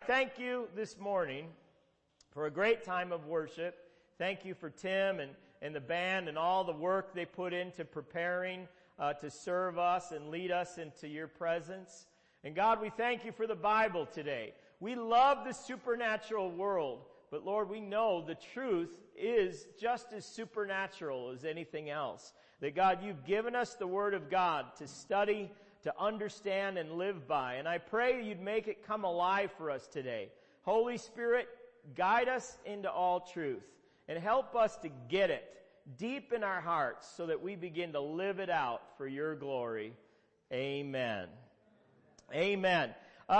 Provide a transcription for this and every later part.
thank you this morning for a great time of worship. Thank you for Tim and the band and all the work they put into preparing to serve us and lead us into your presence. And God, we thank you for the Bible today. We love the supernatural world, but Lord, we know the truth is just as supernatural as anything else. That God, you've given us the Word of God to study, to understand, and live by. And I pray you'd make it come alive for us today. Holy Spirit, guide us into all truth and help us to get it deep in our hearts so that we begin to live it out for your glory. Amen. Amen.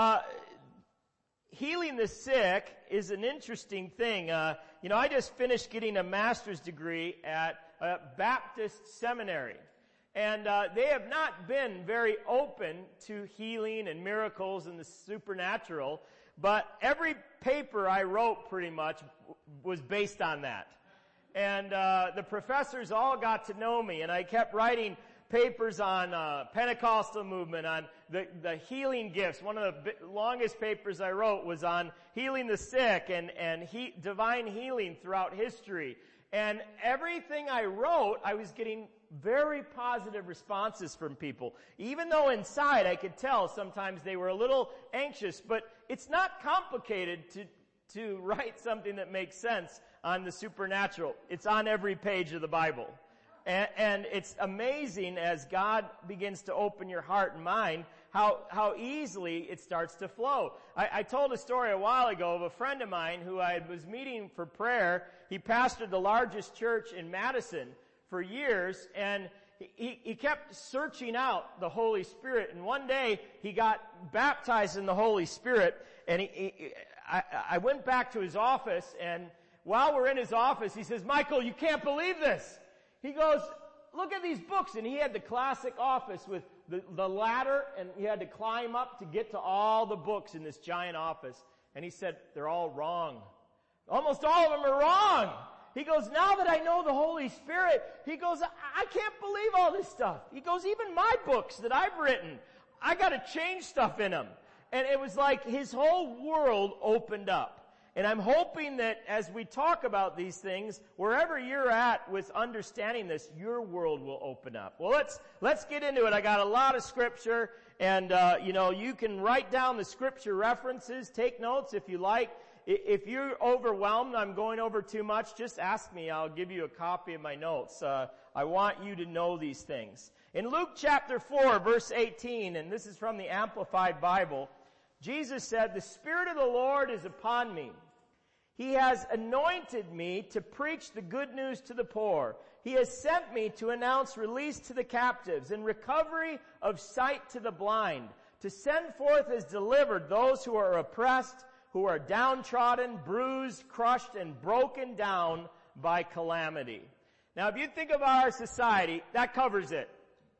Healing the sick is an interesting thing. I just finished getting a master's degree at a Baptist seminary. And they have not been very open to healing and miracles and the supernatural. But every paper I wrote pretty much was based on that. And the professors all got to know me, and I kept writing papers on Pentecostal movement, on the healing gifts. One of the longest papers I wrote was on healing the sick and divine healing throughout history. And everything I wrote, I was getting very positive responses from people. Even though inside I could tell sometimes they were a little anxious, but it's not complicated to write something that makes sense on the supernatural. It's on every page of the Bible. And it's amazing as God begins to open your heart and mind how easily it starts to flow. I told a story a while ago of a friend of mine who I was meeting for prayer. He pastored the largest church in Madison for years, and he kept searching out the Holy Spirit. And one day he got baptized in the Holy Spirit, and I went back to his office, and while we're in his office, he says, "Michael, you can't believe this." He goes, "Look at these books." And he had the classic office with the ladder, and he had to climb up to get to all the books in this giant office. And he said, "They're all wrong. Almost all of them are wrong." He goes, "Now that I know the Holy Spirit," he goes, I can't believe all this stuff." He goes, "Even my books that I've written, I gotta change stuff in them." And it was like his whole world opened up. And I'm hoping that as we talk about these things, wherever you're at with understanding this, your world will open up. Well, let's get into it. I got a lot of scripture, and you can write down the scripture references, take notes if you like. If you're overwhelmed, I'm going over too much, just ask me. I'll give you a copy of my notes. I want you to know these things. In Luke chapter 4, verse 18, and this is from the Amplified Bible, Jesus said, "The Spirit of the Lord is upon me. He has anointed me to preach the good news to the poor. He has sent me to announce release to the captives and recovery of sight to the blind, to send forth as delivered those who are oppressed, who are downtrodden, bruised, crushed, and broken down by calamity." Now, if you think of our society, that covers it.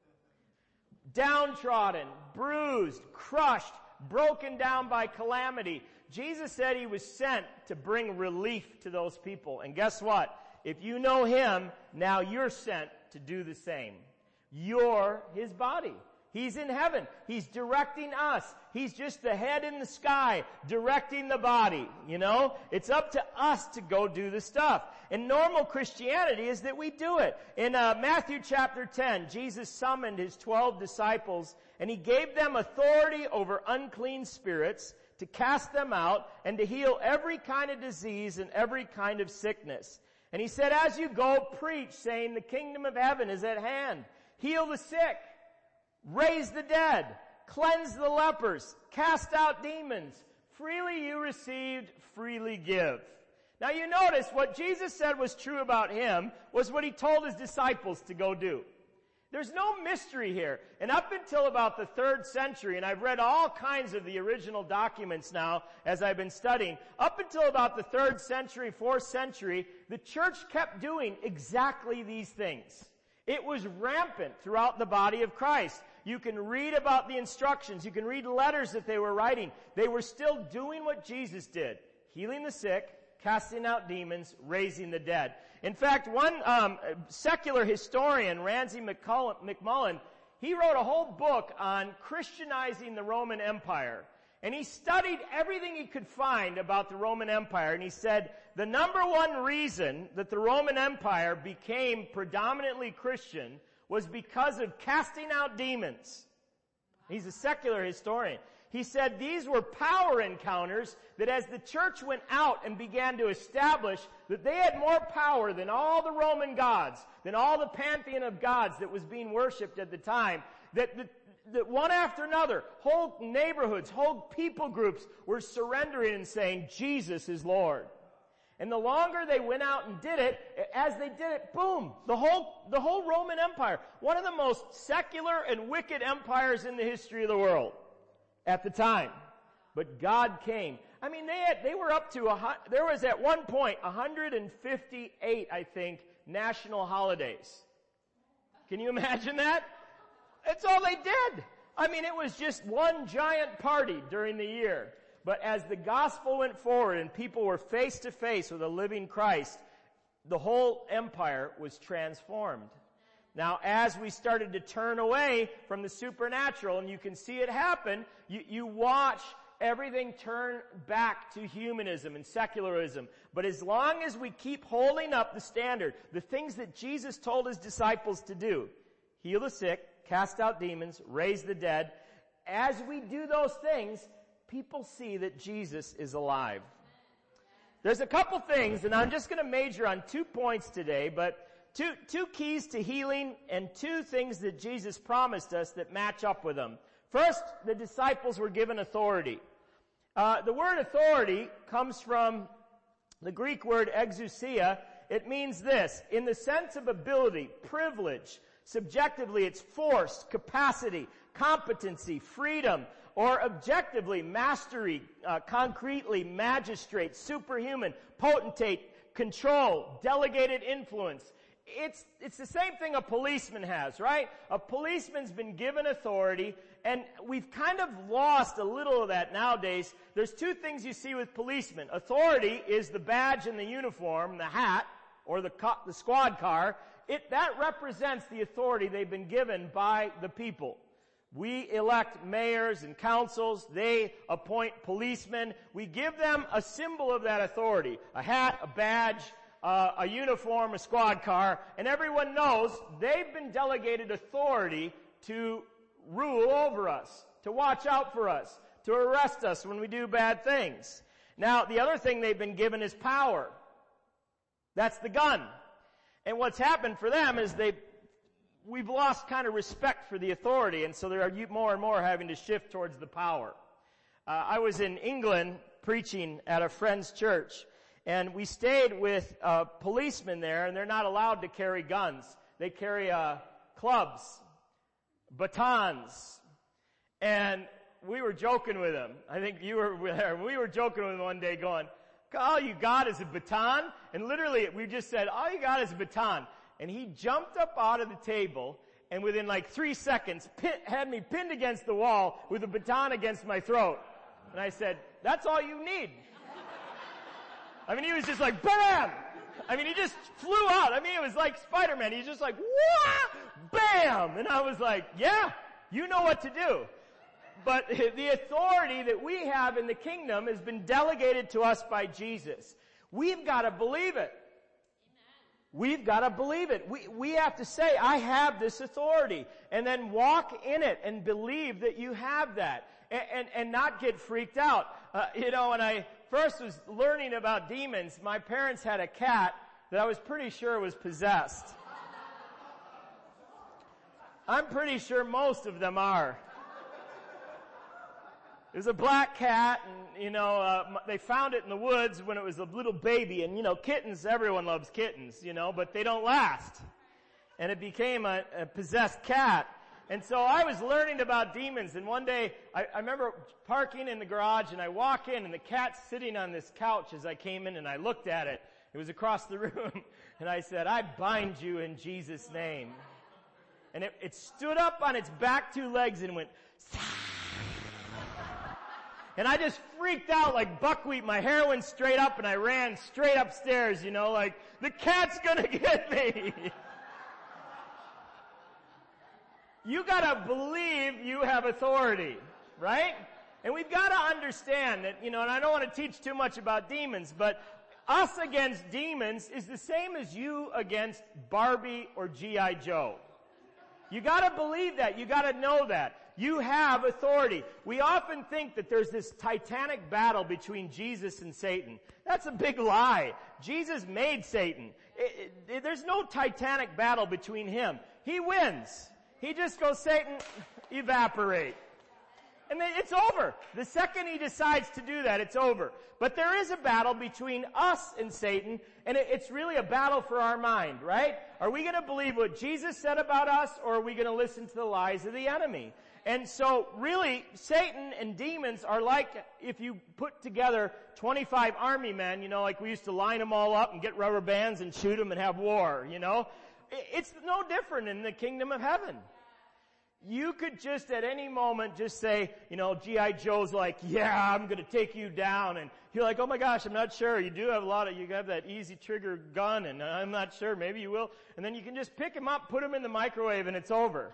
Downtrodden, bruised, crushed, broken down by calamity. Jesus said he was sent to bring relief to those people. And guess what? If you know him, now you're sent to do the same. You're his body. He's in heaven. He's directing us. He's just the head in the sky, directing the body, It's up to us to go do the stuff. And normal Christianity is that we do it. In Matthew chapter 10, Jesus summoned his 12 disciples, and he gave them authority over unclean spirits to cast them out and to heal every kind of disease and every kind of sickness. And he said, "As you go, preach, saying the kingdom of heaven is at hand. Heal the sick, raise the dead, cleanse the lepers, cast out demons. Freely you received, freely give." Now you notice what Jesus said was true about him was what he told his disciples to go do. There's no mystery here. And up until about the 3rd century, and I've read all kinds of the original documents now as I've been studying, up until about the 3rd century, 4th century, the church kept doing exactly these things. It was rampant throughout the body of Christ. You can read about the instructions. You can read letters that they were writing. They were still doing what Jesus did, healing the sick, casting out demons, raising the dead. In fact, one secular historian, Ramsay MacMullen, he wrote a whole book on Christianizing the Roman Empire. And he studied everything he could find about the Roman Empire, and he said the number one reason that the Roman Empire became predominantly Christian was because of casting out demons. He's a secular historian. He said these were power encounters that as the church went out and began to establish that they had more power than all the Roman gods, than all the pantheon of gods that was being worshipped at the time, that one after another, whole neighborhoods, whole people groups were surrendering and saying, Jesus is Lord. And the longer they went out and did it, as they did it, boom, the whole Roman Empire, one of the most secular and wicked empires in the history of the world at the time. But God came. I mean, they were up to, there was at one point 158, I think, national holidays. Can you imagine that? That's all they did. I mean, it was just one giant party during the year. But as the gospel went forward and people were face to face with a living Christ, the whole empire was transformed. Now, as we started to turn away from the supernatural, and you can see it happen, you watch everything turn back to humanism and secularism. But as long as we keep holding up the standard, the things that Jesus told his disciples to do, heal the sick, cast out demons, raise the dead, as we do those things, people see that Jesus is alive. There's a couple things, and I'm just going to major on 2 points today, but two keys to healing and 2 things that Jesus promised us that match up with them. First, the disciples were given authority. The word authority comes from the Greek word exousia. It means this, in the sense of ability, privilege. Subjectively, it's force, capacity, competency, freedom, or objectively, mastery, concretely, magistrate, superhuman, potentate, control, delegated influence. It's the same thing a policeman has, right? A policeman's been given authority, and we've kind of lost a little of that nowadays. There's 2 things you see with policemen. Authority is the badge and the uniform, the hat, or the squad car. That represents the authority they've been given by the people. We elect mayors and councils. They appoint policemen. We give them a symbol of that authority. A hat, a badge, a uniform, a squad car. And everyone knows they've been delegated authority to rule over us, to watch out for us, to arrest us when we do bad things. Now, the other thing they've been given is power. That's the gun. And what's happened for them is we've lost kind of respect for the authority, and so there are more and more having to shift towards the power. I was in England preaching at a friend's church, and we stayed with policemen there, and they're not allowed to carry guns. They carry clubs, batons, and we were joking with them. I think you were there. We were joking with them one day going, all you got is a baton? And literally, we just said, all you got is a baton. And he jumped up out of the table, and within like 3 seconds, had me pinned against the wall with a baton against my throat. And I said, that's all you need. I mean, he was just like, bam! I mean, he just flew out. I mean, it was like Spider-Man. He's just like, wah! Bam! And I was like, yeah, you know what to do. But the authority that we have in the kingdom has been delegated to us by Jesus. We've got to believe it. We've got to believe it. We have to say, I have this authority. And then walk in it and believe that you have that. And not get freaked out. When I first was learning about demons, my parents had a cat that I was pretty sure was possessed. I'm pretty sure most of them are. It was a black cat, and, they found it in the woods when it was a little baby. And, kittens, everyone loves kittens, but they don't last. And it became a possessed cat. And so I was learning about demons, and one day, I remember parking in the garage, and I walk in, and the cat's sitting on this couch as I came in, and I looked at it. It was across the room. And I said, I bind you in Jesus' name. And it stood up on its back 2 legs and went, and I just freaked out like buckwheat. My hair went straight up, and I ran straight upstairs, like, the cat's gonna get me. You gotta believe you have authority, right? And we've got to understand that, and I don't want to teach too much about demons, but us against demons is the same as you against Barbie or G.I. Joe. You got to believe that. You got to know that. You have authority. We often think that there's this titanic battle between Jesus and Satan. That's a big lie. Jesus made Satan. There's no titanic battle between him. He wins. He just goes, Satan, evaporate. And then it's over. The second he decides to do that, it's over. But there is a battle between us and Satan, and it's really a battle for our mind, right? Are we going to believe what Jesus said about us, or are we going to listen to the lies of the enemy? And so, really, Satan and demons are like if you put together 25 army men, like we used to line them all up and get rubber bands and shoot them and have war, It's no different in the kingdom of heaven. You could just at any moment just say, G.I. Joe's like, yeah, I'm going to take you down. And you're like, oh my gosh, I'm not sure. You do have you have that easy trigger gun, and I'm not sure. Maybe you will. And then you can just pick him up, put him in the microwave, and it's over.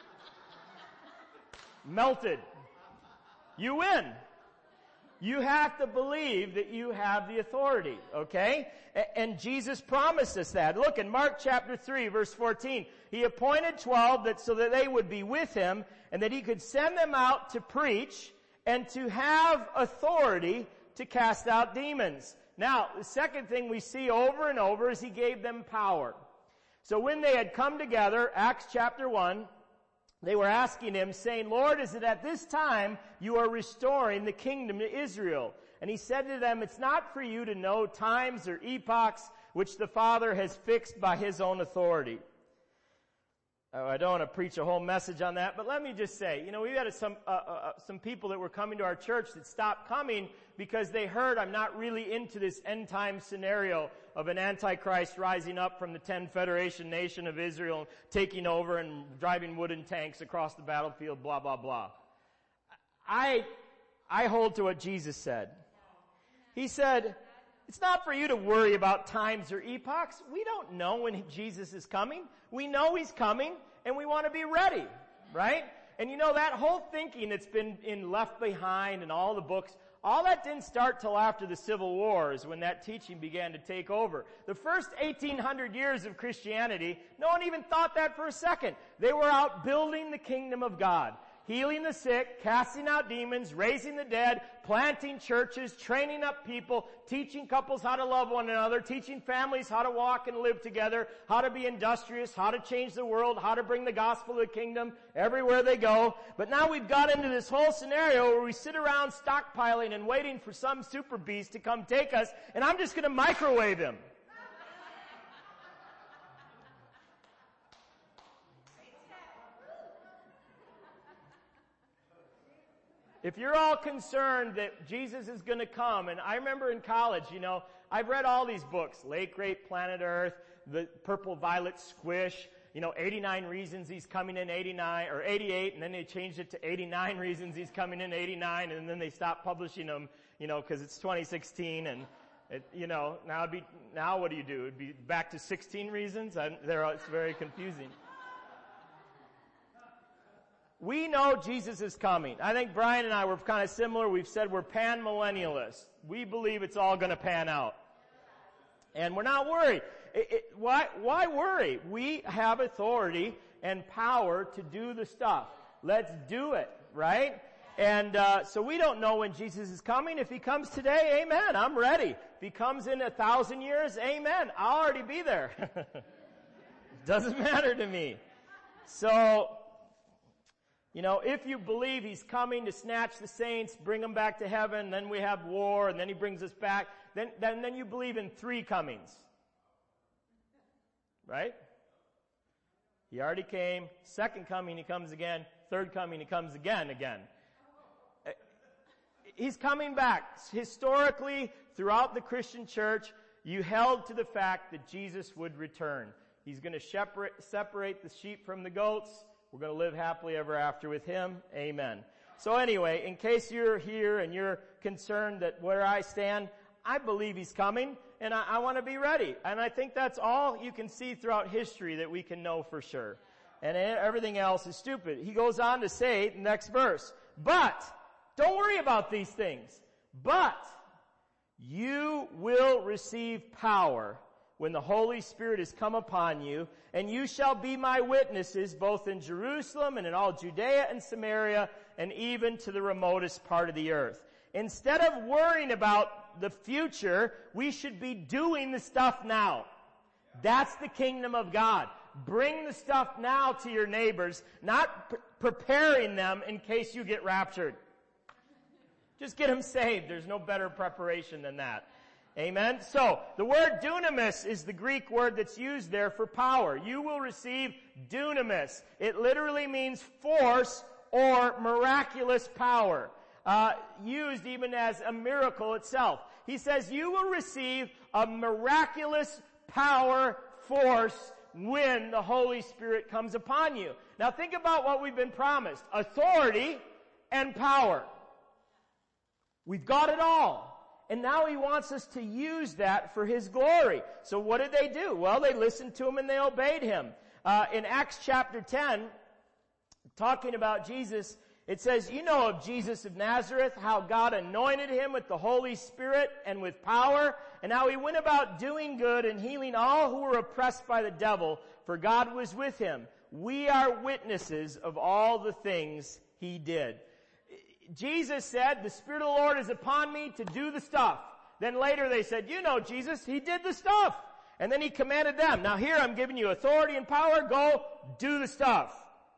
Melted. You win. You have to believe that you have the authority, okay? And Jesus promised us that. Look, in Mark chapter 3, verse 14, he appointed 12 so that they would be with him and that he could send them out to preach and to have authority to cast out demons. Now, the second thing we see over and over is he gave them power. So when they had come together, Acts chapter 1, they were asking him, saying, Lord, is it at this time you are restoring the kingdom to Israel? And he said to them, it's not for you to know times or epochs which the Father has fixed by his own authority. Oh, I don't want to preach a whole message on that, but let me just say, we had some people that were coming to our church that stopped coming because they heard I'm not really into this end time scenario of an Antichrist rising up from the 10 Federation nation of Israel, taking over and driving wooden tanks across the battlefield, blah, blah, blah. I hold to what Jesus said. He said, it's not for you to worry about times or epochs. We don't know when Jesus is coming. We know he's coming, and we want to be ready, right? And that whole thinking that's been in Left Behind and all the books, all that didn't start till after the Civil Wars when that teaching began to take over. The first 1800 years of Christianity, no one even thought that for a second. They were out building the kingdom of God. Healing the sick, casting out demons, raising the dead, planting churches, training up people, teaching couples how to love one another, teaching families how to walk and live together, how to be industrious, how to change the world, how to bring the gospel of the kingdom everywhere they go. But now we've got into this whole scenario where we sit around stockpiling and waiting for some super beast to come take us, and I'm just going to microwave him. If you're all concerned that Jesus is going to come, and I remember in college, I've read all these books, Late Great Planet Earth, The Purple Violet Squish, 89 Reasons He's Coming in 89, or 88, and then they changed it to 89 Reasons He's Coming in 89, and then they stopped publishing them, because it's 2016, and, now what do you do? It'd be back to 16 reasons? It's very confusing. We know Jesus is coming. I think Brian and I were kind of similar. We've said we're pan-millennialists. We believe it's all going to pan out. And we're not worried. Why worry? We have authority and power to do the stuff. Let's do it, right? And so we don't know when Jesus is coming. If he comes today, amen, I'm ready. If he comes in 1,000 years, amen, I'll already be there. Doesn't matter to me. So, if you believe he's coming to snatch the saints, bring them back to heaven, then we have war, and then he brings us back, then you believe in 3 comings. Right? He already came. Second coming, he comes again. Third coming, he comes again. He's coming back. Historically, throughout the Christian church, you held to the fact that Jesus would return. He's going to separate the sheep from the goats. We're going to live happily ever after with him. Amen. So anyway, in case you're here and you're concerned that where I stand, I believe he's coming, and I want to be ready. And I think that's all you can see throughout history that we can know for sure. And everything else is stupid. He goes on to say, next verse, but Don't worry about these things. But you will receive power when the Holy Spirit has come upon you, and you shall be my witnesses both in Jerusalem and in all Judea and Samaria and even to the remotest part of the earth. Instead of worrying about the future, we should be doing the stuff now. That's the kingdom of God. Bring the stuff now to your neighbors, not preparing them in case you get raptured. Just get them saved. There's no better preparation than that. Amen? So, the word dunamis is the Greek word that's used there for power. You will receive dunamis. It literally means force or miraculous power. Used even as a miracle itself. He says you will receive a miraculous power, force, when the Holy Spirit comes upon you. Now think about what we've been promised. Authority and power. We've got it all. And now He wants us to use that for His glory. So what did they do? Well, they listened to Him and they obeyed Him. In Acts chapter 10, talking about Jesus, it says, you know of Jesus of Nazareth, how God anointed Him with the Holy Spirit and with power, and how He went about doing good and healing all who were oppressed by the devil, for God was with Him. We are witnesses of all the things He did. Jesus said, the Spirit of the Lord is upon me to do the stuff. Then later they said, you know Jesus, He did the stuff. And then He commanded them, now here I'm giving you authority and power, go do the stuff.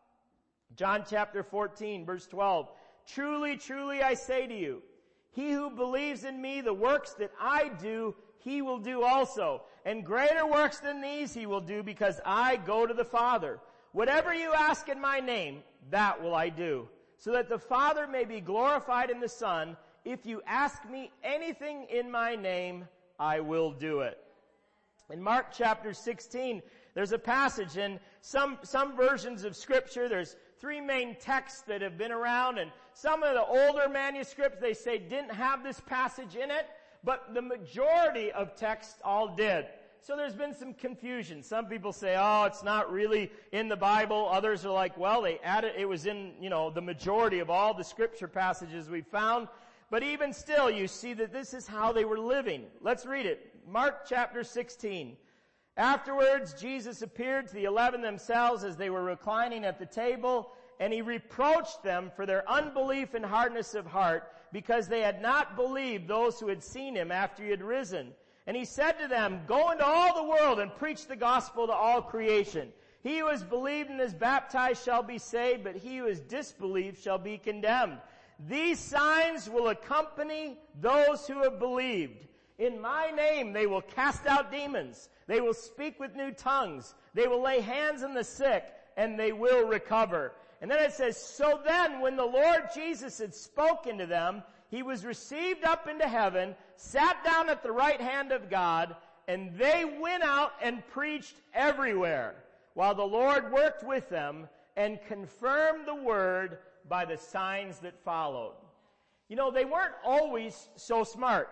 John chapter 14 verse 12, truly, truly I say to you, he who believes in me, the works that I do, he will do also. And greater works than these he will do, because I go to the Father. Whatever you ask in my name, that will I do, so that the Father may be glorified in the Son. If you ask me anything in my name, I will do it. In Mark chapter 16, there's a passage in some versions of Scripture. There's three main texts that have been around, and some of the older manuscripts, they say, didn't have this passage in it, but the majority of texts all did. So there's been some confusion. Some people say, oh, it's not really in the Bible. Others are like, well, they added, it was in, the majority of all the Scripture passages we found. But even still, you see that this is how they were living. Let's read it. Mark chapter 16. Afterwards, Jesus appeared to the 11 themselves as they were reclining at the table, and He reproached them for their unbelief and hardness of heart, because they had not believed those who had seen Him after He had risen. And He said to them, go into all the world and preach the gospel to all creation. He who has believed and is baptized shall be saved, but he who has disbelieved shall be condemned. These signs will accompany those who have believed. In my name they will cast out demons. They will speak with new tongues. They will lay hands on the sick, and they will recover. And then it says, so then when the Lord Jesus had spoken to them, He was received up into heaven, sat down at the right hand of God, and they went out and preached everywhere, while the Lord worked with them and confirmed the word by the signs that followed. They weren't always so smart.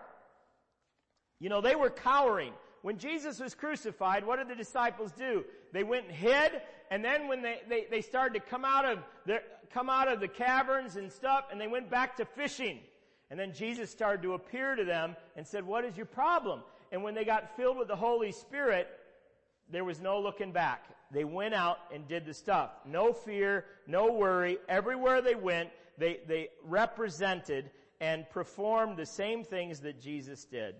They were cowering. When Jesus was crucified, what did the disciples do? They went and hid, and then when they started to come out of the caverns and stuff, and they went back to fishing. And then Jesus started to appear to them and said, what is your problem? And when they got filled with the Holy Spirit, there was no looking back. They went out and did the stuff. No fear, no worry. Everywhere they went, they represented and performed the same things that Jesus did.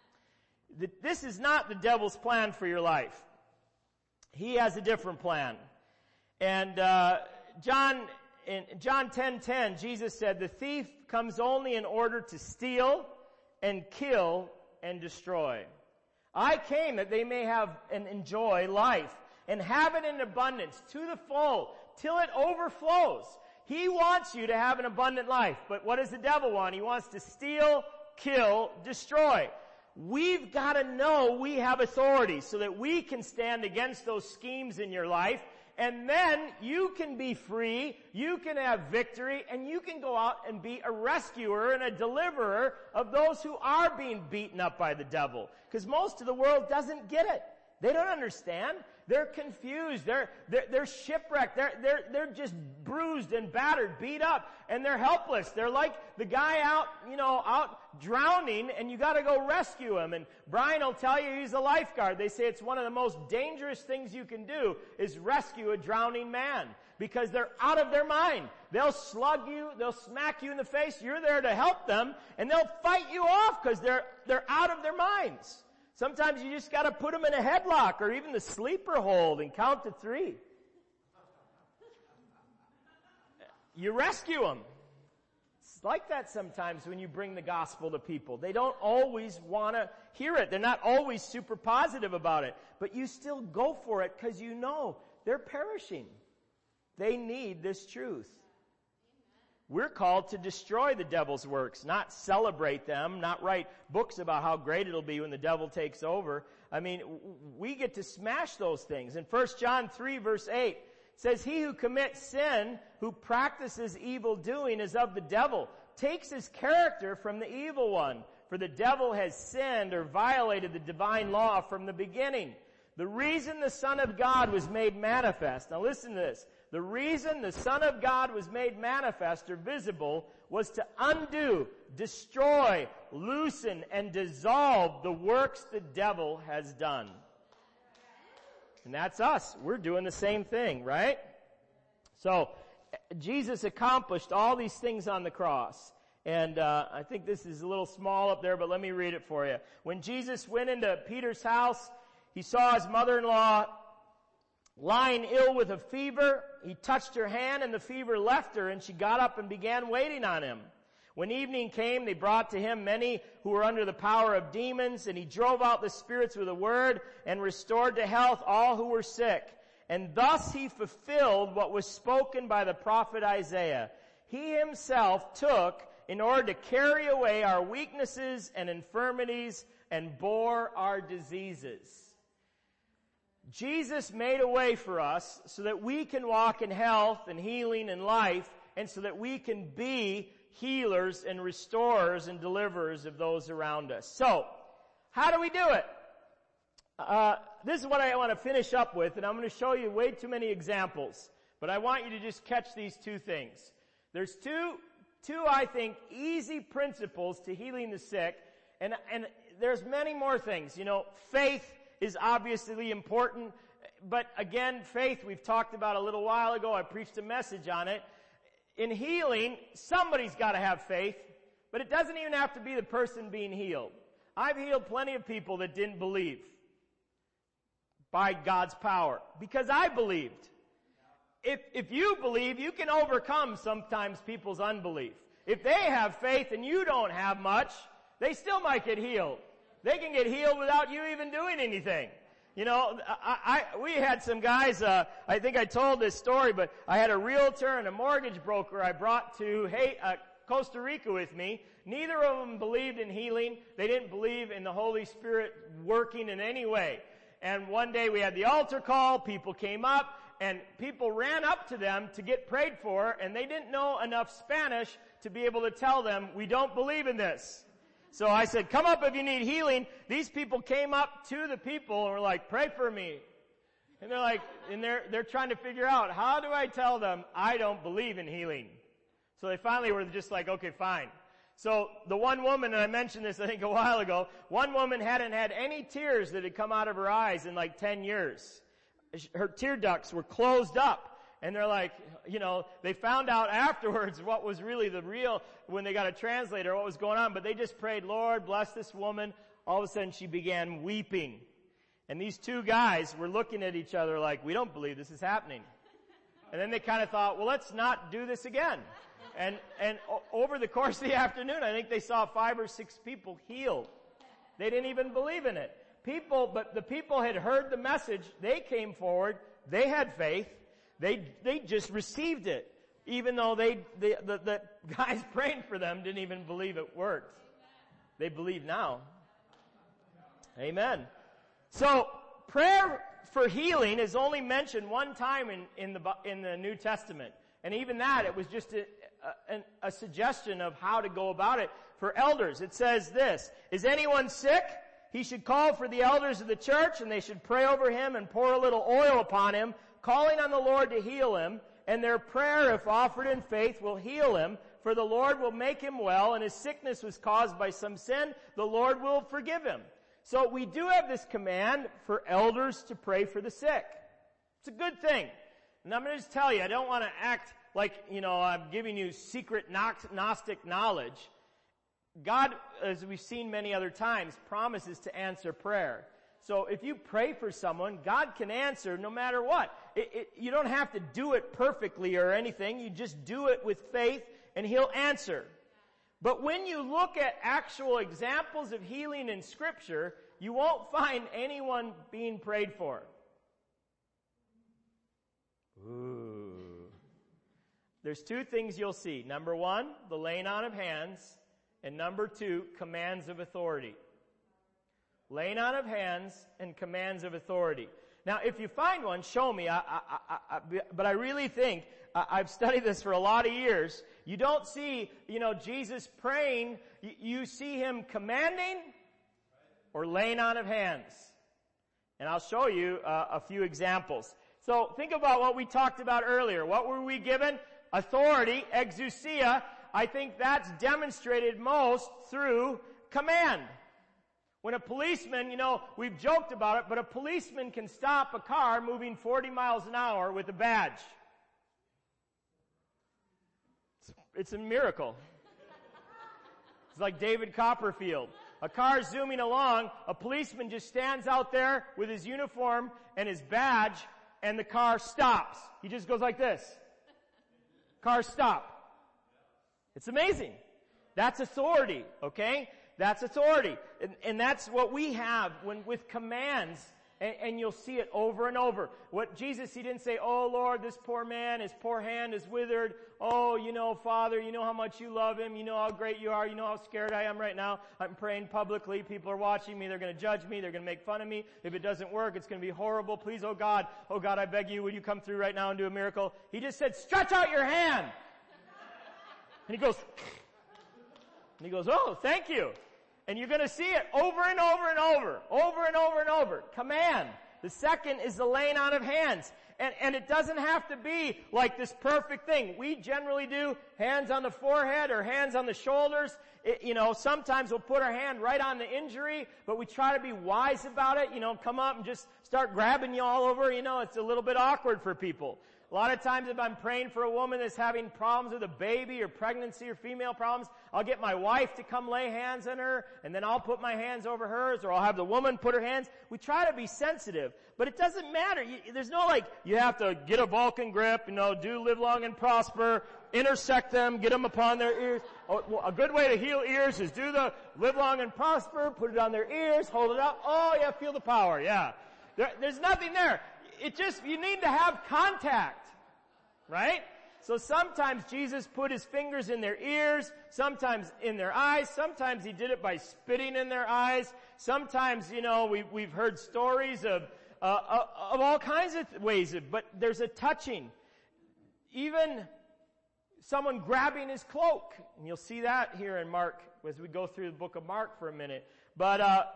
This is not the devil's plan for your life. He has a different plan. And in John 10:10, Jesus said, the thief comes only in order to steal and kill and destroy. I came that they may have and enjoy life and have it in abundance to the full till it overflows. He wants you to have an abundant life. But what does the devil want? He wants to steal, kill, destroy. We've got to know we have authority so that we can stand against those schemes in your life, and then you can be free, you can have victory, and you can go out and be a rescuer and a deliverer of those who are being beaten up by the devil. Because most of the world doesn't get it. They don't understand. They're confused. They're shipwrecked. They're just bruised and battered, beat up, and they're helpless. They're like the guy out drowning, and you gotta go rescue him. And Brian will tell you he's a lifeguard. They say it's one of the most dangerous things you can do is rescue a drowning man, because they're out of their mind. They'll slug you, they'll smack you in the face. You're there to help them, and they'll fight you off because they're out of their minds. Sometimes you just gotta put them in a headlock or even the sleeper hold and count to 3. You rescue them. It's like that sometimes when you bring the gospel to people. They don't always want to hear it. They're not always super positive about it. But you still go for it because you know they're perishing. They need this truth. We're called to destroy the devil's works, not celebrate them, not write books about how great it'll be when the devil takes over. I mean, we get to smash those things. In 1 John 3 verse 8, it says, "He who commits sin, who practices evil doing, is of the devil, takes his character from the evil one. For the devil has sinned or violated the divine law from the beginning." The reason the Son of God was made manifest, now listen to this, the reason the Son of God was made manifest or visible was to undo, destroy, loosen, and dissolve the works the devil has done. And that's us. We're doing the same thing, right? So, Jesus accomplished all these things on the cross. And I think this is a little small up there, but let me read it for you. When Jesus went into Peter's house, he saw his mother-in-law lying ill with a fever. He touched her hand and the fever left her, and she got up and began waiting on him. When evening came, they brought to him many who were under the power of demons, and he drove out the spirits with a word and restored to health all who were sick. And thus he fulfilled what was spoken by the prophet Isaiah. He himself took in order to carry away our weaknesses and infirmities and bore our diseases. Jesus made a way for us so that we can walk in health and healing and life, and so that we can be healers and restorers and deliverers of those around us. So, how do we do it? This is what I want to finish up with, and I'm going to show you way too many examples, but I want you to just catch these two things. There's two, I think, easy principles to healing the sick, and there's many more things. You know, faith is obviously important, but again, faith we've talked about a little while ago. I preached a message on it. In healing, somebody's got to have faith, but it doesn't even have to be the person being healed. I've healed plenty of people that didn't believe by God's power because I believed. If you believe, you can overcome sometimes people's unbelief. If they have faith and you don't have much, they still might get healed. They can get healed without you even doing anything. You know, we had some guys, I think I told this story, but I had a realtor and a mortgage broker I brought to Costa Rica with me. Neither of them believed in healing. They didn't believe in the Holy Spirit working in any way. And one day we had the altar call, people came up, and people ran up to them to get prayed for, and they didn't know enough Spanish to be able to tell them, "We don't believe in this." So I said, "Come up if you need healing." These people came up to the people and were like, "Pray for me." And they're like, and they're trying to figure out, how do I tell them I don't believe in healing? So they finally were just like, okay, fine. So the one woman, and I mentioned this I think a while ago, one woman hadn't had any tears that had come out of her eyes in like 10 years. Her tear ducts were closed up. And they're like, you know, they found out afterwards what was really when they got a translator, what was going on. But they just prayed, "Lord, bless this woman." All of a sudden she began weeping. And these two guys were looking at each other like, "We don't believe this is happening." And then they kind of thought, well, let's not do this again. And over the course of the afternoon, I think they saw 5 or 6 people healed. They didn't even believe in it. But the people had heard the message. They came forward. They had faith. They just received it, even though the guys praying for them didn't even believe it worked. They believe now. Amen. So prayer for healing is only mentioned one time in the New Testament, and even that it was just a suggestion of how to go about it for elders. It says this: "Is anyone sick? he should call for the elders of the church, and they should pray over him and pour a little oil upon him, calling on the Lord to heal him. And their prayer, if offered in faith, will heal him, for the Lord will make him well, and his sickness was caused by some sin. The Lord will forgive him. So we do have this command for elders to pray for the sick. It's a good thing. And I'm going to just tell you, I don't want to act like, I'm giving you secret Gnostic knowledge. God, as we've seen many other times, promises to answer prayer. So if you pray for someone, God can answer no matter what. You don't have to do it perfectly or anything. You just do it with faith and He'll answer. But when you look at actual examples of healing in Scripture, you won't find anyone being prayed for. Ooh. There's two things you'll see. Number one, the laying on of hands. And number two, commands of authority. Laying on of hands and commands of authority. Now, if you find one, show me. But I really think, I've studied this for a lot of years. You don't see, Jesus praying. You see Him commanding or laying on of hands. And I'll show you a few examples. So think about what we talked about earlier. What were we given? Authority, exousia. I think that's demonstrated most through command. When a policeman, we've joked about it, but a policeman can stop a car moving 40 miles an hour with a badge. It's a miracle. It's like David Copperfield. A car zooming along, a policeman just stands out there with his uniform and his badge, and the car stops. He just goes like this. Car stop. It's amazing. That's authority, okay? That's authority. And that's what we have with commands. And you'll see it over and over. What Jesus, He didn't say, oh Lord, this poor man, his poor hand is withered. Oh, Father, you know how much you love him. You know how great you are. You know how scared I am right now. I'm praying publicly. People are watching me. They're going to judge me. They're going to make fun of me. If it doesn't work, it's going to be horrible. Please, oh God, I beg you, would you come through right now and do a miracle? He just said, stretch out your hand. And he goes, oh, thank you. And you're going to see it over and over and over, over and over and over. Command. The second is the laying on of hands. And it doesn't have to be like this perfect thing. We generally do hands on the forehead or hands on the shoulders. Sometimes we'll put our hand right on the injury, but we try to be wise about it. Come up and just start grabbing you all over. It's a little bit awkward for people. A lot of times if I'm praying for a woman that's having problems with a baby or pregnancy or female problems, I'll get my wife to come lay hands on her, and then I'll put my hands over hers, or I'll have the woman put her hands. We try to be sensitive, but it doesn't matter. There's no you have to get a Vulcan grip, do live long and prosper, intersect them, get them upon their ears. A good way to heal ears is do the live long and prosper, put it on their ears, hold it up. Oh yeah, feel the power, yeah. There's nothing there. You need to have contact, right? So sometimes Jesus put His fingers in their ears, sometimes in their eyes, sometimes He did it by spitting in their eyes, sometimes, we've heard stories of all kinds of ways, but there's a touching. Even someone grabbing his cloak, and you'll see that here in Mark as we go through the book of Mark for a minute. But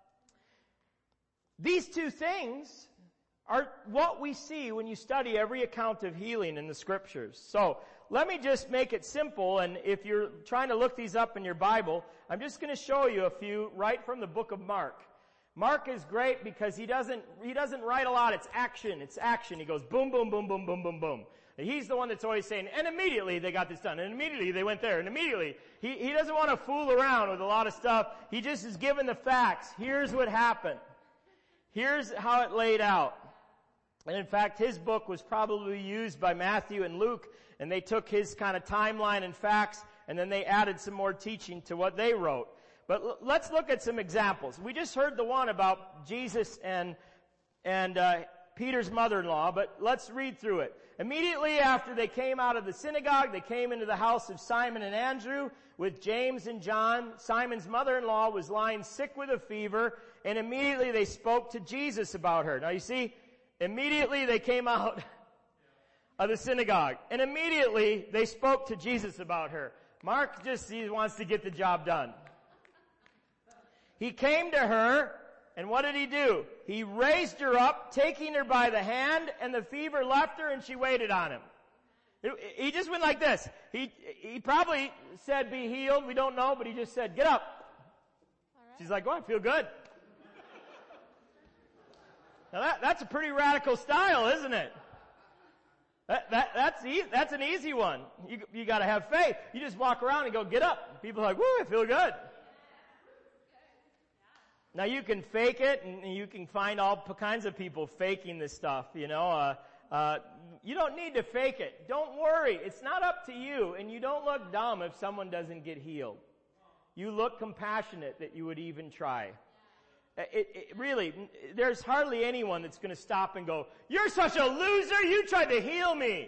these two things are what we see when you study every account of healing in the Scriptures. So let me just make it simple, and if you're trying to look these up in your Bible, I'm just going to show you a few right from the book of Mark. Mark is great because he doesn't write a lot. It's action. He goes boom, boom, boom, boom, boom, boom, boom. And he's the one that's always saying, and immediately they got this done, and immediately they went there, and immediately. He doesn't want to fool around with a lot of stuff. He just is given the facts. Here's what happened. Here's how it laid out. And in fact, his book was probably used by Matthew and Luke, and they took his kind of timeline and facts, and then they added some more teaching to what they wrote. But let's look at some examples. We just heard the one about Jesus and Peter's mother-in-law, but let's read through it. Immediately after they came out of the synagogue, they came into the house of Simon and Andrew with James and John. Simon's mother-in-law was lying sick with a fever, and immediately they spoke to Jesus about her. Now you see, immediately they came out of the synagogue, and immediately they spoke to Jesus about her. Mark he wants to get the job done. He came to her, and what did he do? He raised her up, taking her by the hand, and the fever left her, and she waited on him. He just went like this. He probably said, be healed. We don't know, but he just said, get up. She's like, oh, I feel good. Now that's a pretty radical style, isn't it? That's an easy one. You gotta have faith. You just walk around and go, get up. People are like, woo, I feel good. Now you can fake it, and you can find all kinds of people faking this stuff, you know. You don't need to fake it. Don't worry. It's not up to you, and you don't look dumb if someone doesn't get healed. You look compassionate that you would even try. Really, there's hardly anyone that's going to stop and go, you're such a loser, you tried to heal me.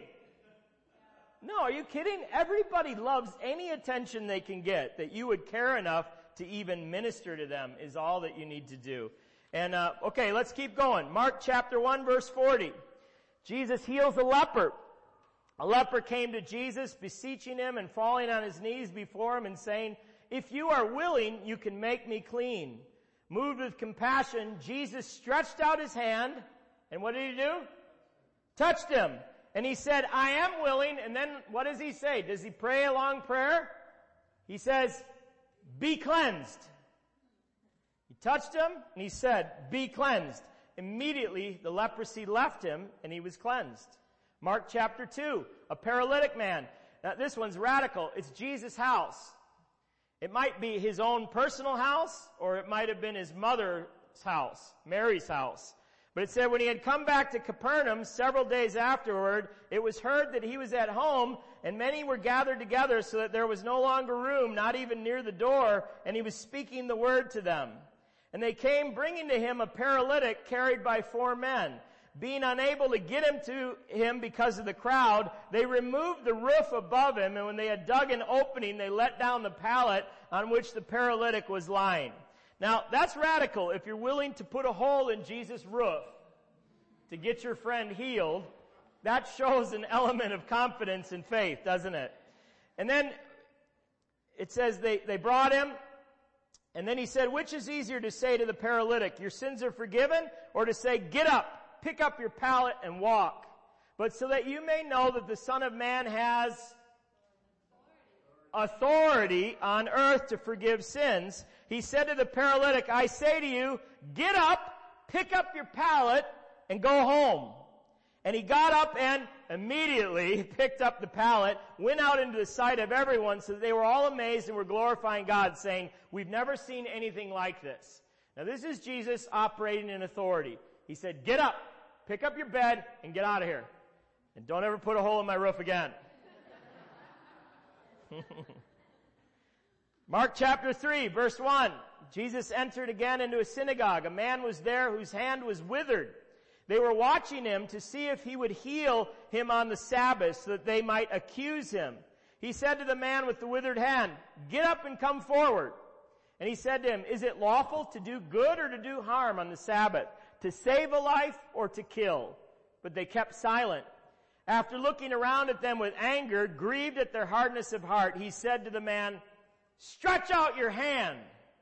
No, are you kidding? Everybody loves any attention they can get. That you would care enough to even minister to them is all that you need to do. And, okay, let's keep going. Mark chapter 1, verse 40. Jesus heals a leper. A leper came to Jesus, beseeching him and falling on his knees before him and saying, if you are willing, you can make me clean. Moved with compassion, Jesus stretched out his hand, and what did he do? Touched him. And he said, I am willing, and then what does he say? Does he pray a long prayer? He says, be cleansed. He touched him, and he said, be cleansed. Immediately, the leprosy left him, and he was cleansed. Mark chapter 2, a paralytic man. Now, this one's radical. It's Jesus' house. It might be his own personal house, or it might have been his mother's house, Mary's house. But it said when he had come back to Capernaum several days afterward, it was heard that he was at home, and many were gathered together so that there was no longer room, not even near the door, and he was speaking the word to them. And they came bringing to him a paralytic carried by 4 men. Being unable to get him to him because of the crowd, they removed the roof above him, and when they had dug an opening, they let down the pallet on which the paralytic was lying. Now, that's radical. If you're willing to put a hole in Jesus' roof to get your friend healed, that shows an element of confidence and faith, doesn't it? And then it says they brought him, and then he said, which is easier to say to the paralytic, your sins are forgiven, or to say, get up, pick up your pallet and walk? But so that you may know that the Son of Man has authority on earth to forgive sins, he said to the paralytic, I say to you, get up, pick up your pallet, and go home. And he got up and immediately picked up the pallet, went out into the sight of everyone, so that they were all amazed and were glorifying God, saying, we've never seen anything like this. Now this is Jesus operating in authority. He said, get up, pick up your bed, and get out of here. And don't ever put a hole in my roof again. Mark chapter 3, verse 1. Jesus entered again into a synagogue. A man was there whose hand was withered. They were watching him to see if he would heal him on the Sabbath so that they might accuse him. He said to the man with the withered hand, get up and come forward. And he said to him, is it lawful to do good or to do harm on the Sabbath? To save a life or to kill? But they kept silent. After looking around at them with anger, grieved at their hardness of heart, he said to the man, stretch out your hand.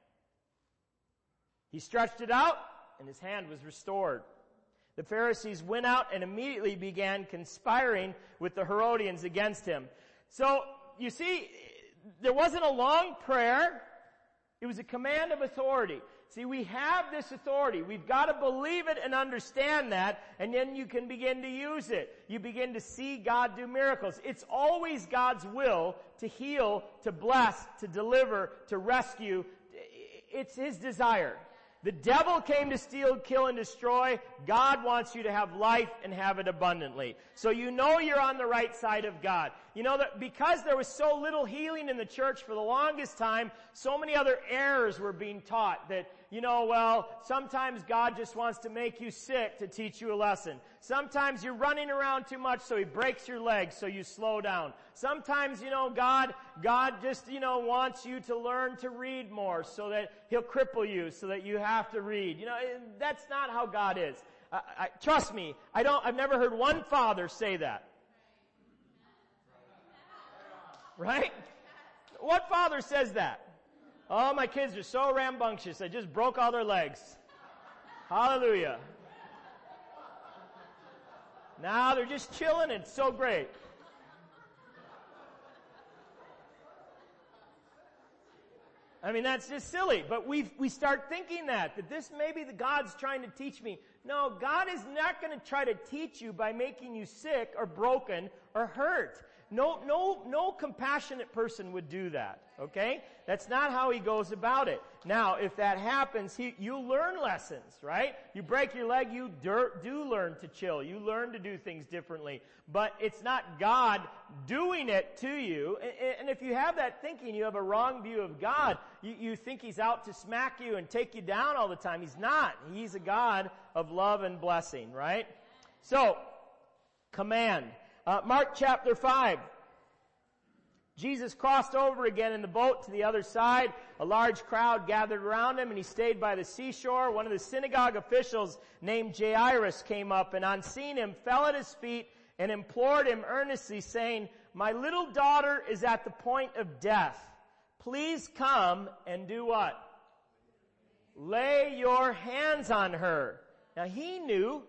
He stretched it out, and his hand was restored. The Pharisees went out and immediately began conspiring with the Herodians against him. So, you see, there wasn't a long prayer. It was a command of authority. See, we have this authority. We've got to believe it and understand that, and then you can begin to use it. You begin to see God do miracles. It's always God's will to heal, to bless, to deliver, to rescue. It's His desire. The devil came to steal, kill, and destroy. God wants you to have life and have it abundantly. So you know you're on the right side of God. You know that because there was so little healing in the church for the longest time, so many other errors were being taught that, you know, well, sometimes God just wants to make you sick to teach you a lesson. Sometimes you're running around too much, so He breaks your legs, so you slow down. Sometimes, you know, God just, you know, wants you to learn to read more so that He'll cripple you so that you have to read. You know, that's not how God is. Trust me, I've never heard one father say that. Right? What father says that? Oh, my kids are so rambunctious. I just broke all their legs. Hallelujah. Now they're just chilling. It's so great. I mean, that's just silly. But we start thinking that this maybe the God's trying to teach me. No, God is not going to try to teach you by making you sick or broken or hurt. No compassionate person would do that. Okay? That's not how he goes about it. Now, if that happens, you learn lessons, right? You break your leg, you do learn to chill. You learn to do things differently. But it's not God doing it to you. And if you have that thinking, you have a wrong view of God. You think he's out to smack you and take you down all the time. He's not. He's a God of love and blessing, right? So, command. Mark chapter 5. Jesus crossed over again in the boat to the other side. A large crowd gathered around him, and he stayed by the seashore. One of the synagogue officials named Jairus came up, and on seeing him, fell at his feet and implored him earnestly, saying, "My little daughter is at the point of death. Please come and do what? Lay your hands on her." Now he knew.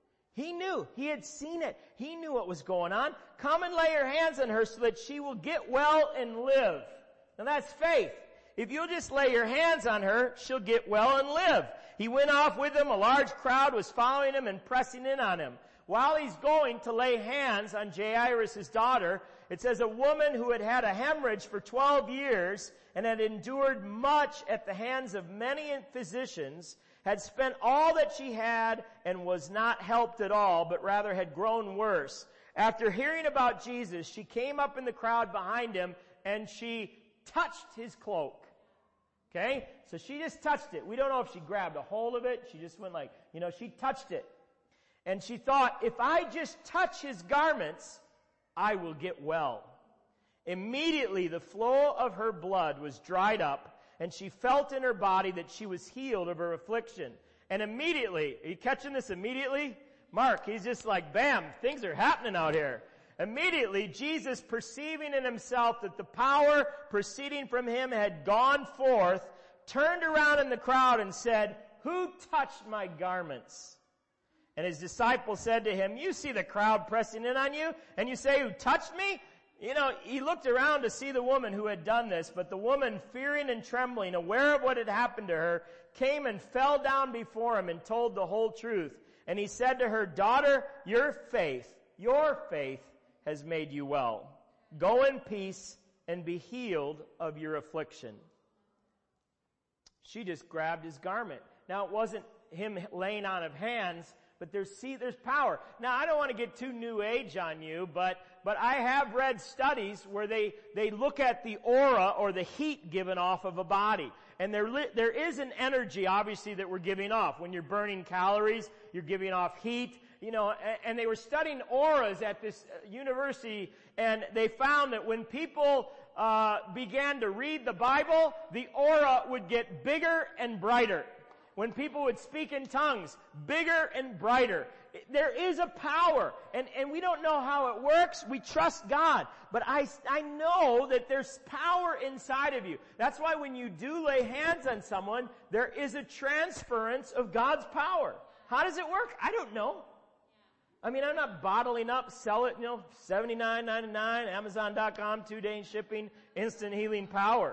He had seen it. He knew what was going on. Come and lay your hands on her so that she will get well and live. Now that's faith. If you'll just lay your hands on her, she'll get well and live. He went off with him. A large crowd was following him and pressing in on him. While he's going to lay hands on Jairus' daughter, it says a woman who had had a hemorrhage for 12 years and had endured much at the hands of many physicians, had spent all that she had and was not helped at all, but rather had grown worse. After hearing about Jesus, she came up in the crowd behind him and she touched his cloak. Okay? So she just touched it. We don't know if she grabbed a hold of it. She just went like, she touched it. And she thought, if I just touch his garments, I will get well. Immediately the flow of her blood was dried up, and she felt in her body that she was healed of her affliction. And immediately, are you catching this immediately? Mark, he's just like, bam, things are happening out here. Immediately, Jesus, perceiving in himself that the power proceeding from him had gone forth, turned around in the crowd and said, "Who touched my garments?" And his disciples said to him, "You see the crowd pressing in on you, and you say, 'Who touched me?'" He looked around to see the woman who had done this, but the woman, fearing and trembling, aware of what had happened to her, came and fell down before him and told the whole truth. And he said to her, "Daughter, your faith has made you well. Go in peace and be healed of your affliction." She just grabbed his garment. Now, it wasn't him laying on of hands, but there's power. Now, I don't want to get too new age on you, but I have read studies where they look at the aura or the heat given off of a body. And there is an energy, obviously, that we're giving off. When you're burning calories, you're giving off heat. And they were studying auras at this university, and they found that when people began to read the Bible, the aura would get bigger and brighter. When people would speak in tongues, bigger and brighter. There is a power, and we don't know how it works. We trust God. But I know that there's power inside of you. That's why when you do lay hands on someone, there is a transference of God's power. How does it work? I don't know. I mean, I'm not bottling up, sell it, $79.99, Amazon.com, 2-day shipping, instant healing power.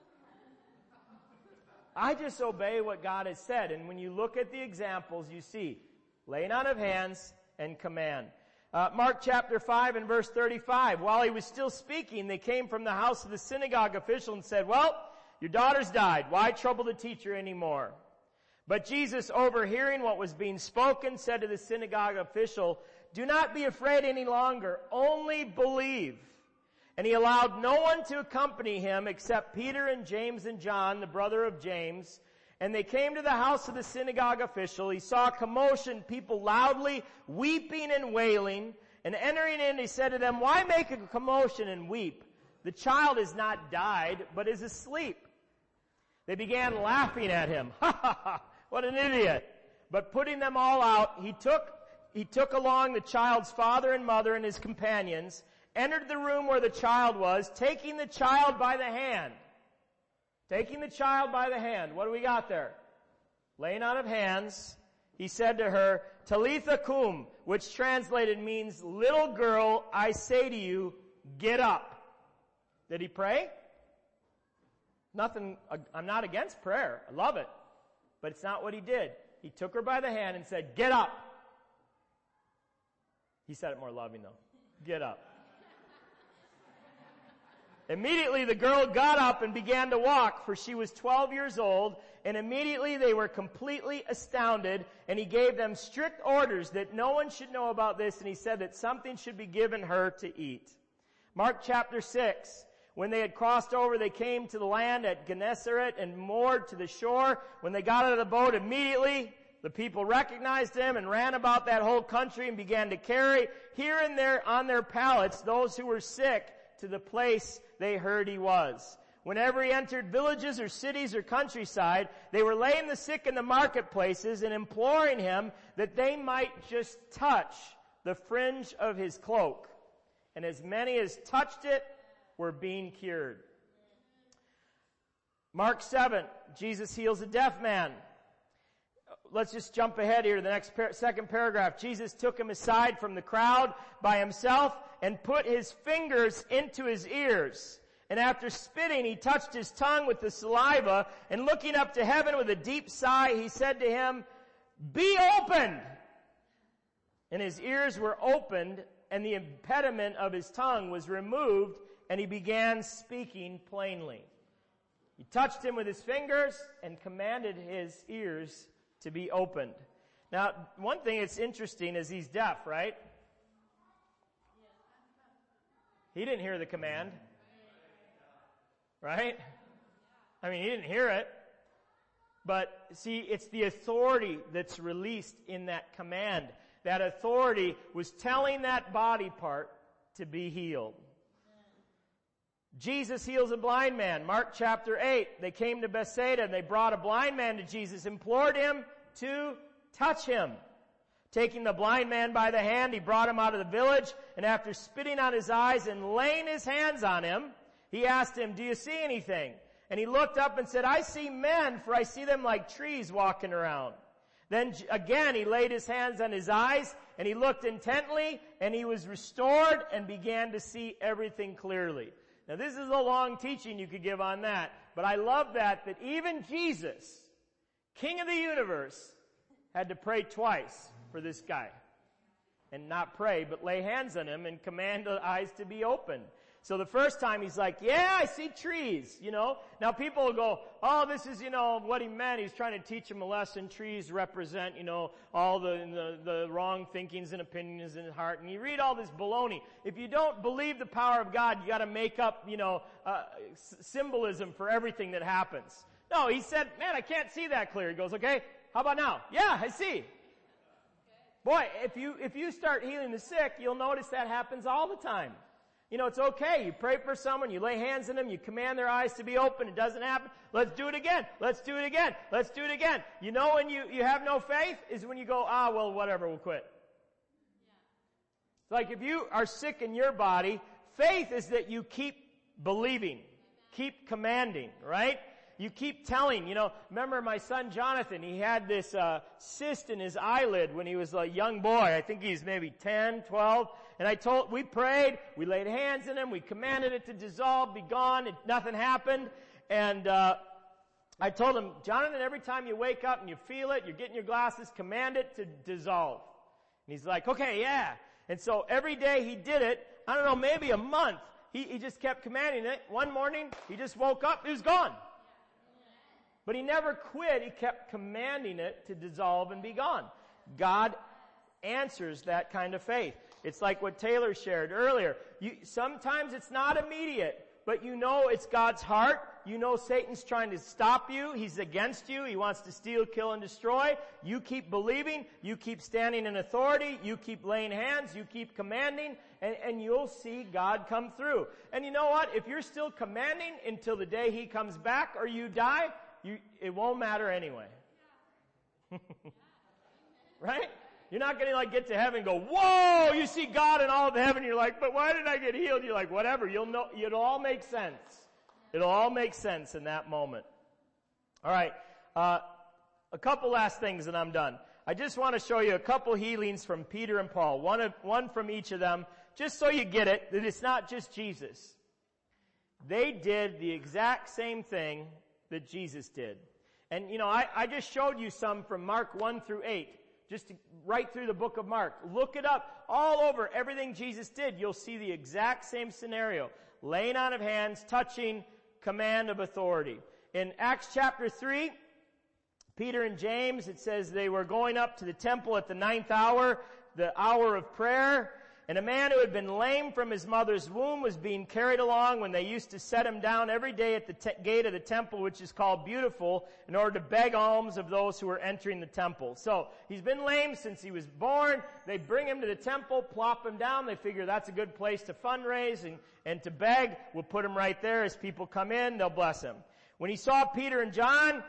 I just obey what God has said. And when you look at the examples, you see laying on of hands and command. Mark chapter 5 and verse 35. While he was still speaking, they came from the house of the synagogue official and said, "Well, your daughter's died. Why trouble the teacher anymore?" But Jesus, overhearing what was being spoken, said to the synagogue official, "Do not be afraid any longer. Only believe." And he allowed no one to accompany him except Peter and James and John, the brother of James. And they came to the house of the synagogue official. He saw a commotion, people loudly weeping and wailing. And entering in, he said to them, "Why make a commotion and weep? The child has not died, but is asleep." They began laughing at him. "Ha ha ha, what an idiot." But putting them all out, he took along the child's father and mother and his companions, entered the room where the child was, taking the child by the hand. Taking the child by the hand. What do we got there? Laying on of hands. He said to her, Talitha cum, which translated means, little girl, I say to you, get up. Did he pray? Nothing, I'm not against prayer. I love it. But it's not what he did. He took her by the hand and said, get up. He said it more loving though. Get up. Immediately the girl got up and began to walk, for she was 12 years old, and immediately they were completely astounded, and he gave them strict orders that no one should know about this, and he said that something should be given her to eat. Mark chapter 6. When they had crossed over, they came to the land at Gennesaret and moored to the shore. When they got out of the boat, immediately the people recognized him and ran about that whole country and began to carry here and there on their pallets those who were sick to the place they heard he was. Whenever he entered villages or cities or countryside, they were laying the sick in the marketplaces and imploring him that they might just touch the fringe of his cloak. And as many as touched it were being cured. Mark 7, Jesus heals a deaf man. Let's just jump ahead here to the next second paragraph. Jesus took him aside from the crowd by himself and put his fingers into his ears. And after spitting, he touched his tongue with the saliva, and looking up to heaven with a deep sigh, he said to him, be opened! And his ears were opened, and the impediment of his tongue was removed, and he began speaking plainly. He touched him with his fingers and commanded his ears to be opened. Now, one thing that's interesting is he's deaf, right? He didn't hear the command. Right? I mean, he didn't hear it. But see, it's the authority that's released in that command. That authority was telling that body part to be healed. Jesus heals a blind man. Mark chapter 8. They came to Bethsaida and they brought a blind man to Jesus, implored him to touch him. Taking the blind man by the hand, he brought him out of the village, and after spitting on his eyes and laying his hands on him, he asked him, do you see anything? And he looked up and said, I see men, for I see them like trees walking around. Then again he laid his hands on his eyes, and he looked intently, and he was restored and began to see everything clearly. Now this is a long teaching you could give on that, but I love that even Jesus, King of the universe, had to pray twice for this guy. And not pray, but lay hands on him and command the eyes to be opened. So the first time he's like, yeah, I see trees, Now people will go, oh, this is, what he meant. He's trying to teach him a lesson. Trees represent, all the wrong thinkings and opinions in his heart. And you read all this baloney. If you don't believe the power of God, you gotta make up, symbolism for everything that happens. No, he said, man, I can't see that clear. He goes, okay, how about now? Yeah, I see. Boy, if you start healing the sick, you'll notice that happens all the time. It's okay. You pray for someone, you lay hands on them, you command their eyes to be open. It doesn't happen. Let's do it again. Let's do it again. Let's do it again. When you have no faith is when you go, well, whatever, we'll quit. It's like if you are sick in your body, faith is that you keep believing, keep commanding, right? You keep telling, remember my son Jonathan, he had this cyst in his eyelid when he was a young boy. I think he's maybe 10, 12. And we prayed, we laid hands on him, we commanded it to dissolve, be gone, nothing happened. And I told him, Jonathan, every time you wake up and you feel it, you're getting your glasses, command it to dissolve. And he's like, okay, yeah. And so every day he did it, I don't know, maybe a month. He just kept commanding it. One morning, he just woke up, it was gone. But he never quit. He kept commanding it to dissolve and be gone. God answers that kind of faith. It's like what Taylor shared earlier. Sometimes it's not immediate, but it's God's heart. Satan's trying to stop you. He's against you. He wants to steal, kill, and destroy. You keep believing. You keep standing in authority. You keep laying hands. You keep commanding, and you'll see God come through. And you know what? If you're still commanding until the day He comes back or you die, it won't matter anyway. Right? You're not going to get to heaven and go, whoa, you see God in all of heaven. You're like, but why did I get healed? You're like, whatever. You'll know, it'll all make sense. It'll all make sense in that moment. All right. A couple last things and I'm done. I just want to show you a couple healings from Peter and Paul. One from each of them, just so you get it, that it's not just Jesus. They did the exact same thing that Jesus did. And, I just showed you some from Mark 1 through 8, just right through the book of Mark. Look it up. All over everything Jesus did, you'll see the exact same scenario. Laying on of hands, touching, command of authority. In Acts chapter 3, Peter and James, it says they were going up to the temple at the 9th hour, the hour of prayer. And a man who had been lame from his mother's womb was being carried along when they used to set him down every day at the gate of the temple, which is called Beautiful, in order to beg alms of those who were entering the temple. So he's been lame since he was born. They bring him to the temple, plop him down. They figure that's a good place to fundraise and to beg. We'll put him right there. As people come in, they'll bless him. When he saw Peter and John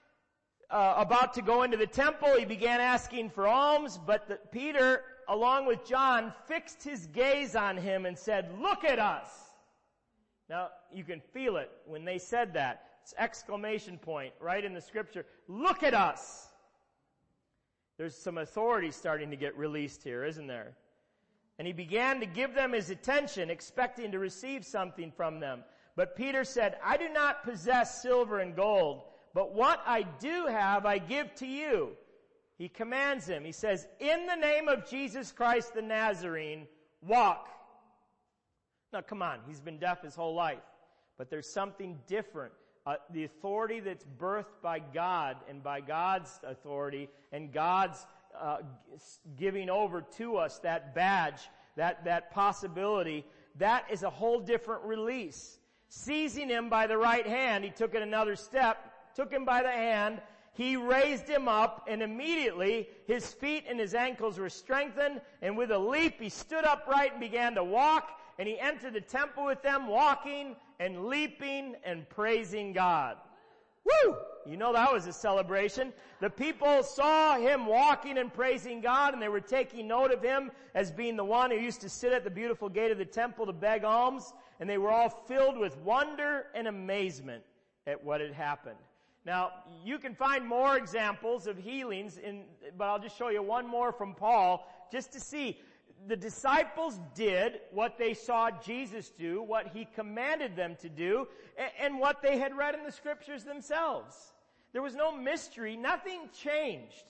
about to go into the temple, he began asking for alms, but Peter, along with John, fixed his gaze on him and said, "Look at us." Now, you can feel it when they said that. It's exclamation point right in the scripture. Look at us. There's some authority starting to get released here, isn't there? And he began to give them his attention, expecting to receive something from them. But Peter said, "I do not possess silver and gold, but what I do have I give to you." He commands him. He says, "In the name of Jesus Christ the Nazarene, walk." Now, come on. He's been deaf his whole life. But there's something different. The authority that's birthed by God and by God's authority and God's giving over to us that badge, that possibility, that is a whole different release. Seizing him by the right hand, he took it another step, took him by the hand. He raised him up, and immediately his feet and his ankles were strengthened, and with a leap he stood upright and began to walk, and he entered the temple with them, walking and leaping and praising God. Woo! You know that was a celebration. The people saw him walking and praising God, and they were taking note of him as being the one who used to sit at the beautiful gate of the temple to beg alms, and they were all filled with wonder and amazement at what had happened. Now, you can find more examples of healings, but I'll just show you one more from Paul, just to see. The disciples did what they saw Jesus do, what he commanded them to do, and what they had read in the scriptures themselves. There was no mystery. Nothing changed.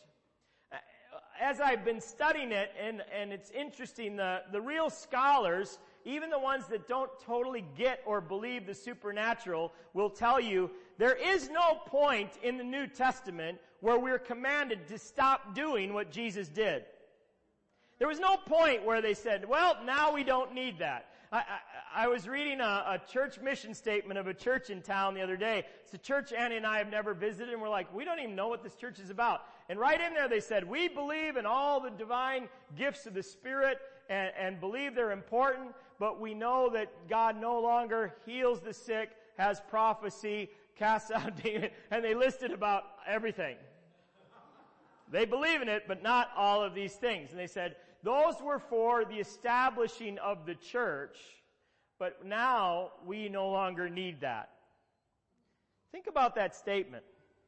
As I've been studying it, and it's interesting, the real scholars, even the ones that don't totally get or believe the supernatural, will tell you there is no point in the New Testament where we're commanded to stop doing what Jesus did. There was no point where they said, well, now we don't need that. I was reading a church mission statement of a church in town the other day. It's a church Annie and I have never visited, and we're like, we don't even know what this church is about. And right in there they said, we believe in all the divine gifts of the Spirit and believe they're important, but we know that God no longer heals the sick, has prophecy, casts out demons, and they listed about everything. They believe in it, but not all of these things. And they said, those were for the establishing of the church, but now we no longer need that. Think about that statement.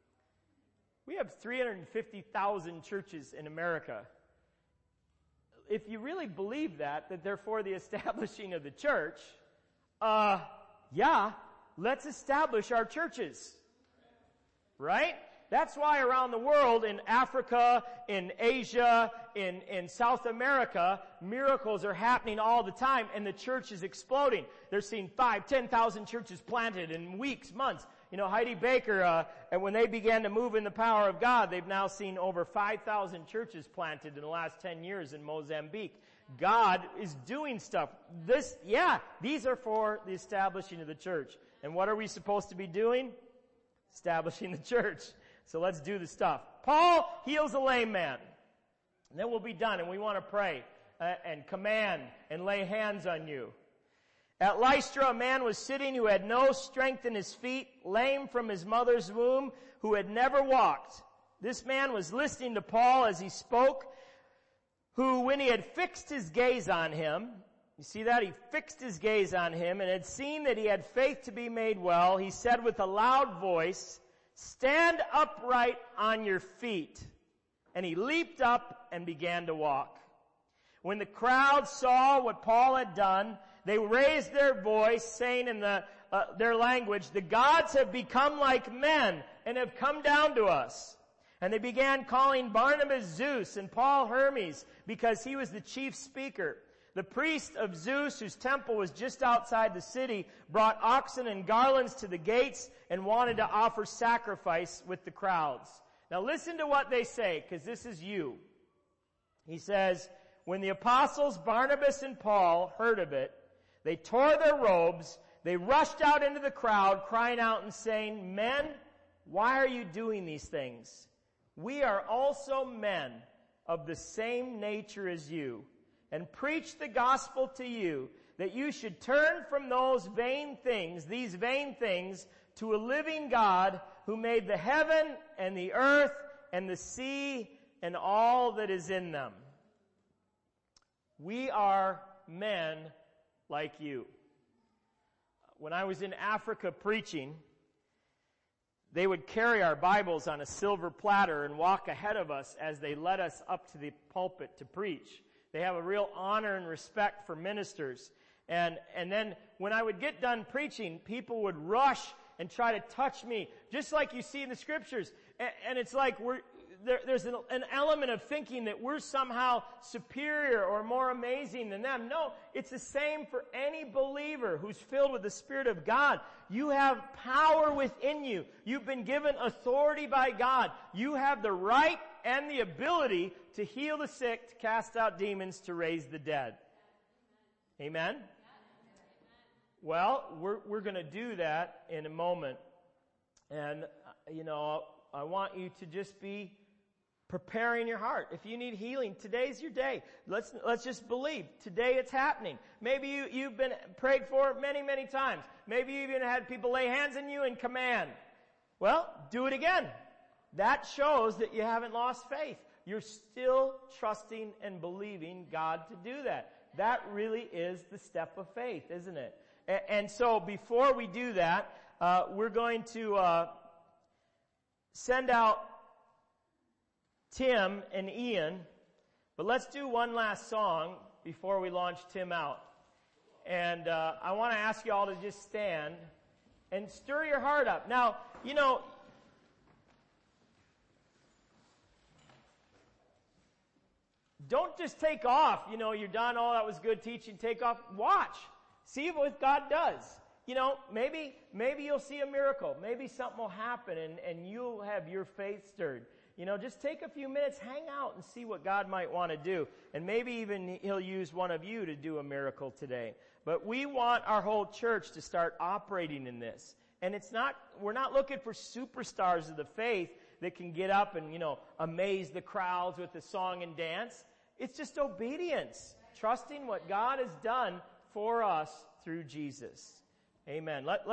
We have 350,000 churches in America. If you really believe that they're for the establishing of the church, yeah, let's establish our churches. Right? That's why around the world, in Africa, in Asia, in South America, miracles are happening all the time, and the church is exploding. They're seeing 5,000-10,000 churches planted in weeks, months. You know, Heidi Baker, and when they began to move in the power of God, they've now seen over 5,000 churches planted in the last 10 years in Mozambique. God is doing stuff. These are for the establishing of the church. And what are we supposed to be doing? Establishing the church. So let's do the stuff. Paul heals a lame man. And then we'll be done, and we want to pray and command and lay hands on you. At Lystra, a man was sitting who had no strength in his feet, lame from his mother's womb, who had never walked. This man was listening to Paul as he spoke, who, when he had fixed his gaze on him, You see that? He fixed his gaze on him and had seen that he had faith to be made well. He said with a loud voice, "Stand upright on your feet." And he leaped up and began to walk. When the crowd saw what Paul had done, they raised their voice, saying in their language, "The gods have become like men and have come down to us." And they began calling Barnabas Zeus and Paul Hermes, because he was the chief speaker. The priest of Zeus, whose temple was just outside the city, brought oxen and garlands to the gates and wanted to offer sacrifice with the crowds. Now listen to what they say, because this is you. He says, when the apostles Barnabas and Paul heard of it, they tore their robes, they rushed out into the crowd, crying out and saying, "Men, why are you doing these things? We are also men of the same nature as you, and preach the gospel to you, that you should turn from these vain things, to a living God who made the heaven and the earth and the sea and all that is in them." We are men like you. When I was in Africa preaching, they would carry our Bibles on a silver platter and walk ahead of us as they led us up to the pulpit to preach. They have a real honor and respect for ministers. And then when I would get done preaching, people would rush and try to touch me, just like you see in the scriptures. And it's like there's an element of thinking that we're somehow superior or more amazing than them. No, it's the same for any believer who's filled with the Spirit of God. You have power within you. You've been given authority by God. You have the right and the ability to heal the sick, to cast out demons, to raise the dead. Amen? Well, we're going to do that in a moment. And, I want you to just be preparing your heart. If you need healing, today's your day. Let's just believe. Today it's happening. Maybe you've been prayed for many, many times. Maybe you even had people lay hands on you and command. Well, do it again. That shows that you haven't lost faith. You're still trusting and believing God to do that. That really is the step of faith, isn't it? And so before we do that, we're going to send out Tim and Ian, but let's do one last song before we launch Tim out. And I want to ask you all to just stand and stir your heart up. Now, don't just take off. You're done. Oh, that was good teaching. Take off. Watch. See what God does. Maybe you'll see a miracle. Maybe something will happen and you'll have your faith stirred. Just take a few minutes, hang out and see what God might want to do. And maybe even He'll use one of you to do a miracle today. But we want our whole church to start operating in this. And we're not looking for superstars of the faith that can get up and, amaze the crowds with the song and dance. It's just obedience, trusting what God has done for us through Jesus. Amen.